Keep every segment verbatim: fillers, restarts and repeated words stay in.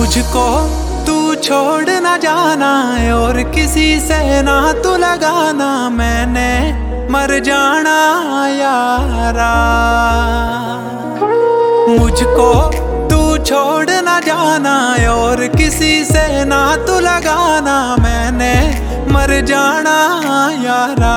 मुझको तू छोड़ ना जाना और किसी से ना तू लगाना, मैंने मर जाना यारा। मुझको तू छोड़ ना जाना और किसी से ना तू लगाना, मैंने मर जाना यारा।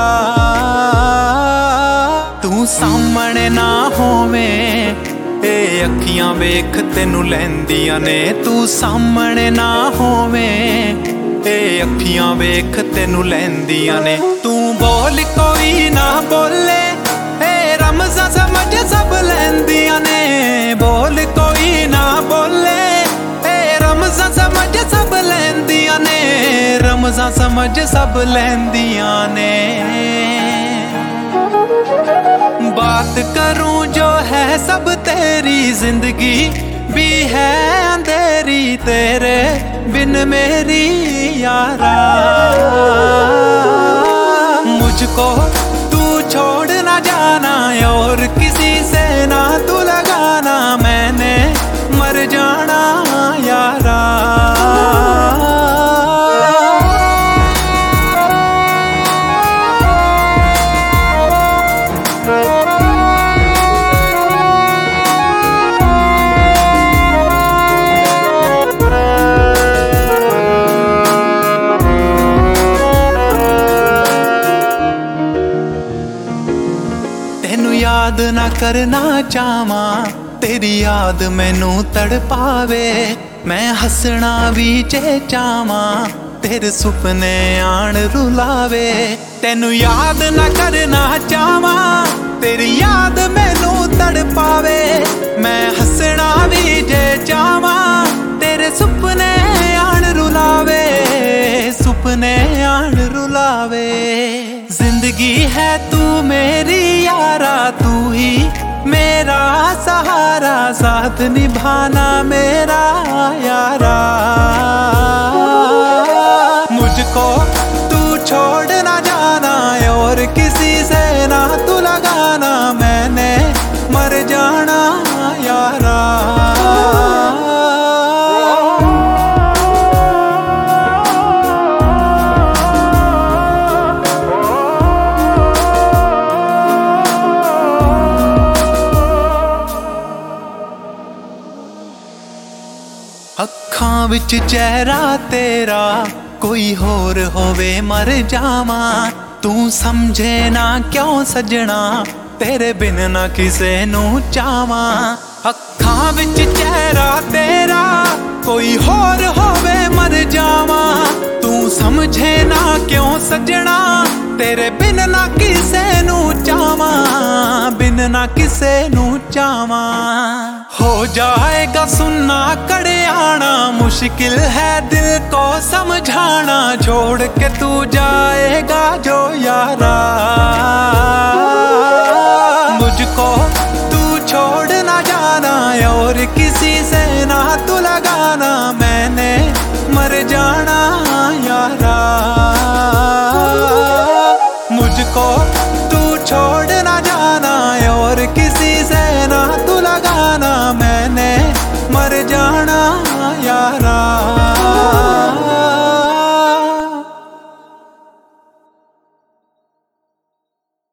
तू सामने ना होवे ए अखियां वेख तेनू लैंदियां ने, तू सामने ना होवे ए अखियां वेख तेनू लैंदियां ने। तू बोल कोई ना बोले ए रमज़ा समझ सब लैंदियां ने, बोल कोई ना बोले ए रमज़ा समझ सब लैंदियां ने, रमज़ा समझ सब लैंदियां ने। बात करूं जो है सब तेरी, जिंदगी भी है अंधेरी तेरे बिन मेरी यारा। मुझको तू छोड़ ना जाना और किसी से ना तू लगाना, मैंने मर जाना यारा। तेनू याद ना करना चाहवा, तेरी याद मैनू तड़पावे। मैं हसना भी जे चाहवा, तेरे सुपने आन रुलावे। तेनू याद ना करना चाहवा, तेरी याद मैनू तड़पावे। मैं हसना भी जे चाहवा, तेरे सुपने आन रुलावे, सुपने आन रुलावे। जिंदगी है तू मेरी यारा, तू ही मेरा सहारा, साथ निभाना मेरा यारा। मुझको तू छोड़ ना जाना और किसी से ना तू लगाना, मैंने मर जाना यारा। अखां विच चेहरा तेरा, कोई होर होवे मर जावा। तू समझे ना क्यों सजना, तेरे बिन ना किसे नू चावा। अखां विच चेहरा तेरा, कोई होर होवे मर जावा। तू समझे ना क्यों सजना, तेरे बिन ना किसे नू चावा, बिन ना किसे नू चावा। हो जाएगा सुनना कड़ियाना, मुश्किल है दिल को समझाना, छोड़ के तू जाएगा जो यारा। मुझको तू छोड़ ना जाना और किसी से ना तू लगाना, मैंने मर जाना यारा। मुझको तू छोड़ ना जाना और किसी से ना तू लगाना, मैंने मर जाना यारा।